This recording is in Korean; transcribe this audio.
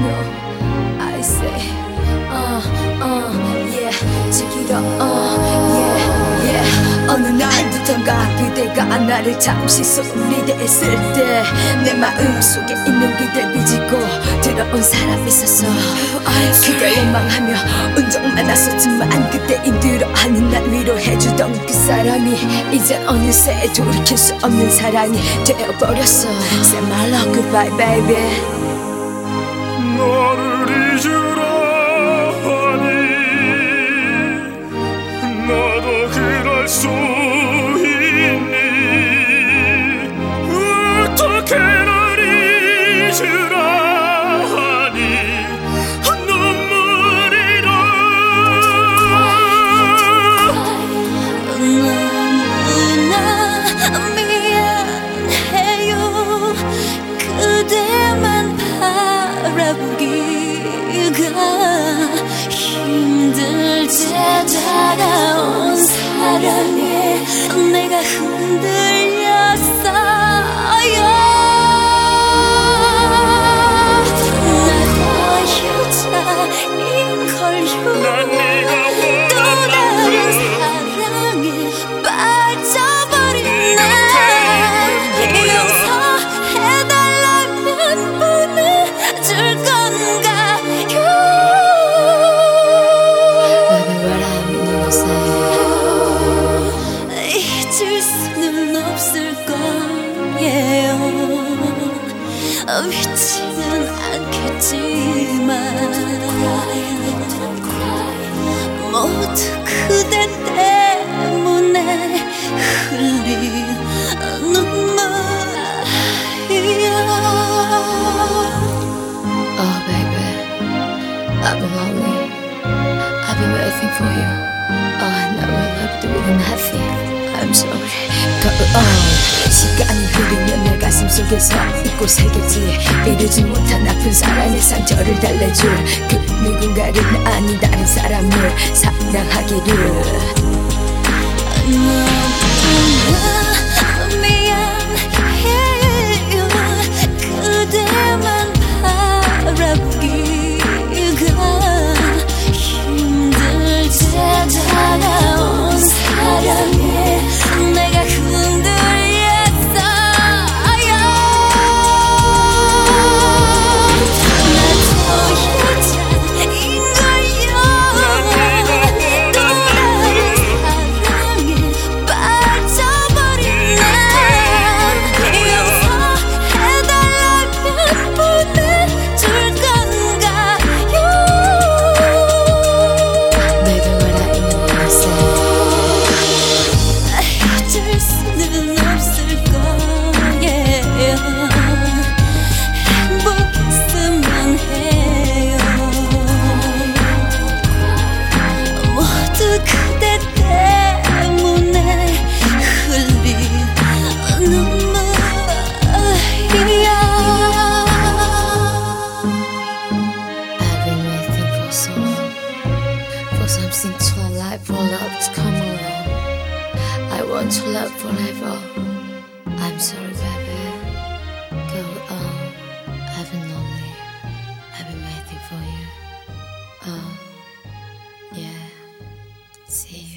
know I say yeah check it out yeah 어느 날부턴가 그대가 나를 잠시 소리댔을 때 내 마음속에 있는 그댈 빚고 들어온 사람이 있었어. 그대 원망하며 운정 많았었지만 그때 힘들어하는 날 위로해주던 그 사람이 이젠 어느새 돌이킬 수 없는 사랑이 되어버렸어. Say my love goodbye baby. 너를 잊으라 하니 나도 그럴 수 있니. 어떻게 널 잊으라 하니 눈물이 나. 너무나 미안해요. 그대만 바라보기가 힘들지 다가온 사랑에 내가 흔들렸어요. 나도 여자인걸요. 난 네가 또 다른 사랑에 빠져버린 날 용서해달라면 보내줄 건가요? Baby what I mean you say. 잊을 수는 없을 거예요. 믿지는 않겠지만 모두 그대 때문에 흘린 눈물이야. Oh baby I've been lonely I've been waiting for you. Oh I never left with nothing. I'm sorry. 시간이 흐르면 내 가슴 속에서 잊고 살겠지. 이루지 못한 아픈 사랑의 상처를 달래줄 그 누군가를 아닌 다른 사람을 사랑하기를. 너무나 미안해요. 그대만 바라보기가 힘들지 다가온 사랑에 내가 흔들렸어요. 나도 여자인걸요. 또 다른 사랑에 빠져버린 날 용서해달라면 보내줄 건가요? Baby what I mean you say. 잊을 수는 없을 거예요. 행복했으면 해요. 모두 그대 때문에 흘린 눈물이야. I've been waiting for so long for something to alive, for love to come along. I want to love forever. I'm sorry, baby. Go on. I've been lonely. I've been waiting for you. Oh, yeah. See you.